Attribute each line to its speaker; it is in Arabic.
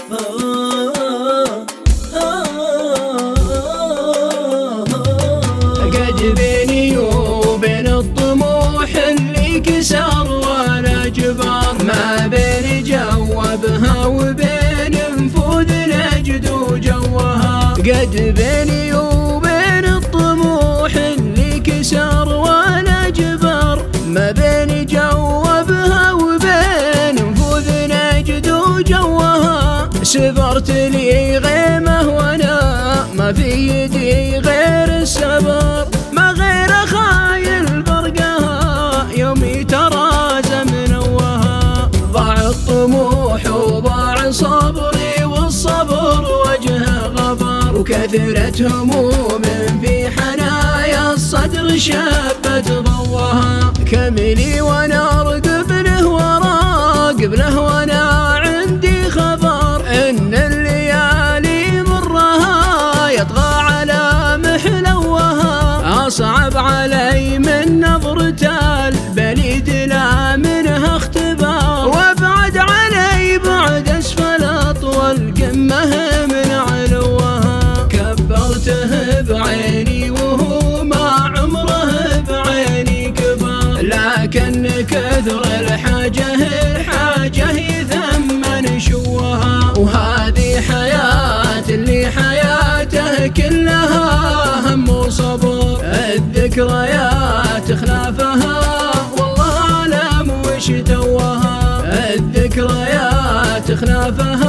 Speaker 1: قد بيني وبين الطموح اللي كسر ولا جبر، ما بين جوابها وبين نفوذ نجد وجوها. قد بيني وبين الطموح اللي كسر ولا جبر، ما بين جوابها وبين نفوذ نجد وجوها. سبرت لي غيمه وانا ما في يدي غير السبر، ما غير خايل برقها يومي ترازى منوها. ضاع الطموح وضاع صبري والصبر وجهه غبر، وكثرت هموم في حنايا الصدر شبت ضوها. كملي وانا ارقب له وراقب له وانا عندي خبر، ان الليالي مرها يطغى على محلوها. اصعب علي من نظرة البليد لا منها اختبار، وابعد علي بعد اسفل اطول قمه من علوها. كبرته بعيني وهو ما عمره بعيني كبر، لكن كثر الحاجه يثمن شوها. وهذه حياة اللي حياته كلها هم وصبر، الذكريات خلافها والله اعلم وش توها. الذكريات خلافها